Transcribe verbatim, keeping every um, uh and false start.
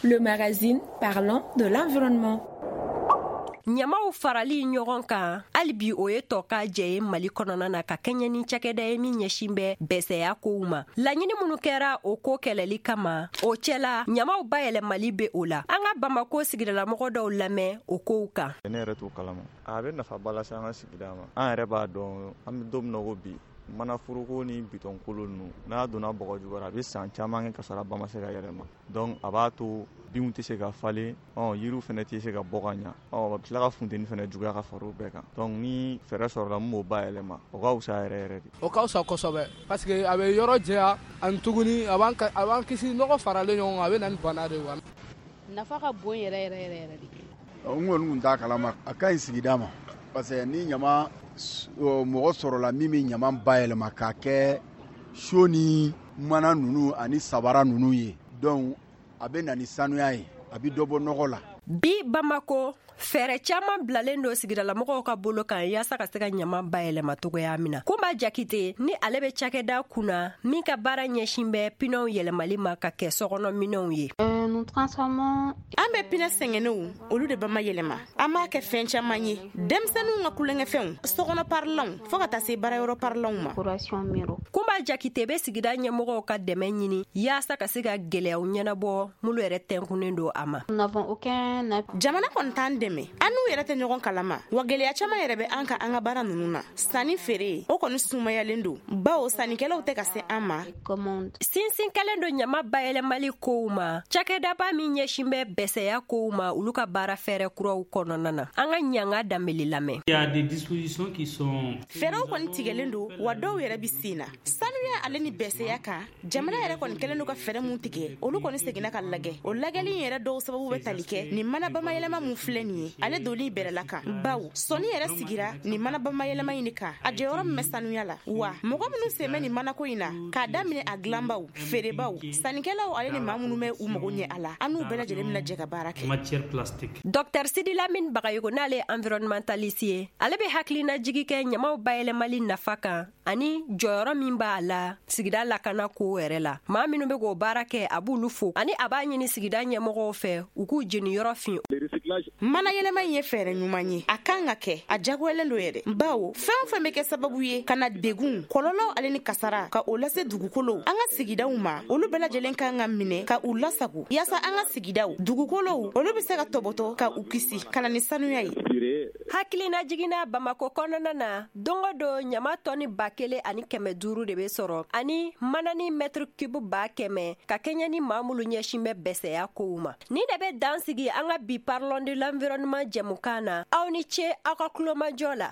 le magazine parlant de l'environnement. Nyamaw farali ɲɔgɔn kan alibi o ye tɔ ka jɛ ye Mali kɔnɔna na ka kɛɲɛ ni cakɛda ye min ɲɛsin bɛ bɛsɛya kow ma. Laɲini minnu kɛra o ko kɛlɛli kama o cɛla ɲamaw bayɛlɛmali be o la. An ka Bamako sigidalamɔgɔ dɔw lamɛn o kow kan. Ne yɛrɛ t'o kalama. A bɛ nafa balase an ka sigida ma. An yɛrɛ b'a dɔn an bɛ don min na ko bi mana furuko ni bitɔn kolo ninnu n'a donna bɔgɔ jukɔrɔ a bɛ san caman kɛ ka sɔrɔ a ba ma se ka yɛlɛma. Donc a b'a to binw tɛ se ka falen, ɔ yiriw fana tɛ se ka bɔ ka ɲa, ɔ a bɛ tila ka funteni fana juguya ka fara o bɛɛ kan. Donc ni fɛɛrɛ sɔrɔla mun b'o bayɛlɛma o ka wusa yɛrɛ yɛrɛ de. O ka wusa kosɛbɛ parce que a bɛ yɔrɔ jɛya ani tuguni a b'an a b'an kisi nɔgɔ faralen ɲɔgɔn kan a bɛ na ni bana de wa. Nafa ka bon yɛrɛ yɛrɛ yɛrɛ yɛrɛ de. N kɔni tun t'a kalama a ka ɲi sigida ma parce que ni ɲama mɔgɔ sɔrɔla min bɛ ɲama bayɛlɛma k'a kɛ so ni mana ninnu ani sabara ninnu ye donc a bɛ na ni sanuya ye a bɛ dɔ bɔ nɔgɔ la. Bi Bamako fɛɛrɛ caman bilalen don sigidalamɔgɔw ka bolo kan yaasa ka se ka ɲama bayɛlɛma cogoya min na. Kunba Jakite ni ale bɛ cakɛda kunna min ka baara ɲɛsin bɛ pinɛw yɛlɛmali ma ka kɛ sɔkɔnɔ minɛnw ye. Nous transformons. An bɛ pinɛ sɛngɛnɛw olu de bama yɛlɛma. An b'a kɛ fɛn caman ye. Denmisɛnninw ka kulonkɛfɛnw, sɔkɔnɔ parilanw fo ka taa se baarayɔrɔ parilanw ma. Kunba Jakite bɛ sigida ɲɛmɔgɔw ka dɛmɛ ɲini yaasa ka se ka gɛlɛyaw ɲɛnabɔ mulu yɛrɛ tɛnkunnen don a ma. Jamana kɔni t'an dɛmɛ an n'u yɛrɛ tɛ ɲɔgɔn kalama wa gɛlɛya caman yɛrɛ bɛ an ka an ka baara ninnu na. Sanni feere o kɔni sumayalen don bawo sannikɛlaw tɛ ka se an ma. Sinsin kɛlen don ɲama bayɛlɛmali kow ma cakɛdaba min ɲɛsin bɛ bɛsɛya kow ma olu ka baara fɛɛrɛ kuraw kɔnɔna na. An ka ɲanga danbeli lamɛn. Fɛɛrɛw kɔni tigɛlen don wa dɔw yɛrɛ bi sen na. Sanuya ale ni bɛsɛya kan jamana yɛrɛ kɔni kɛlen don ka fɛɛrɛ mun tigɛ olu kɔni seginna ka lagɛ. O lagɛli yɛrɛ dɔw sababu bɛ tali kɛ ni mana bamayɛlɛma mun filɛ nin ye ale doni bɛrɛla kan bawo sɔni yɛrɛ sigira ni mana bamayɛlɛma in kan a jɔyɔrɔ min bɛ sanuya la wa mɔgɔ minnu sen bɛ ni manako in na k'a daminɛ a dilanbaw feerebaw sannikɛlaw ale ni maa minnu bɛ u mago ɲɛ a la an n'u bɛɛ lajɛlen bɛna jɛ ka baara kɛ. Docteur Sidi Lamine Bagayogo n'ale environnementaliste ye ale bɛ hakilina jigi kɛ ɲamaw bayɛlɛmali nafa kan ani jɔyɔrɔ min b'a la sigida lakana ko yɛrɛ la. Maa minnu bɛ k'o baara kɛ a b'olu fo ani a b'a ɲini sigida ɲɛmɔgɔw fɛ u k'u jeni yɔrɔ fin. Mana yɛlɛma in ye fɛɛrɛ ɲuman ye a kan ka kɛ a jagoyalen do yɛrɛ bawo fɛn o fɛn bɛ kɛ sababu ye ka na degun kɔlɔlɔ ale ni kasara ka o lase dugukolow an ka sigidaw ma olu bɛɛ lajɛlen kan ka minɛ ka u lasago yaasa an ka sigidaw dugukolow olu bɛ se ka tɔbɔtɔ ka u kisi ka na ni sanuya ye. Hakilina jiginna Bamako kɔnɔna na don o don ɲama tɔni ba kelen ani kɛmɛ duuru de bɛ sɔrɔ ani mana ni mètre cube ba kɛmɛ ka kɛɲɛ ni maa minnu ɲɛsin bɛ bɛsɛya kow ma. Ni de bɛ dan sigi an ka bi parlons de l'environnement jɛmukan na aw ni ce aw ka kulomajɔ la.